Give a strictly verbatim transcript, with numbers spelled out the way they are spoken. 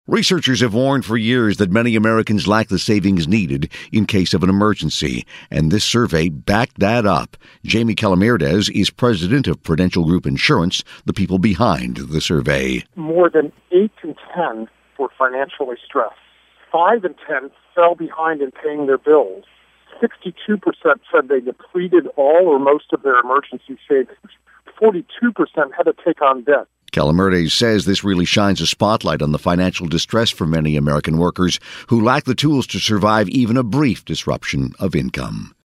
Researchers have warned for years that many Americans lack the savings needed in case of an emergency, and this survey backed that up. Jamie Calamirdez is president of Prudential Group Insurance, the people behind the survey. More than eight in ten were financially stressed. Five in ten fell behind in paying their bills. sixty-two percent said they depleted all or most of their emergency savings. forty-two percent had to take on debt. Calamirdez says this really shines a spotlight on the financial distress for many American workers who lack the tools to survive even a brief disruption of income.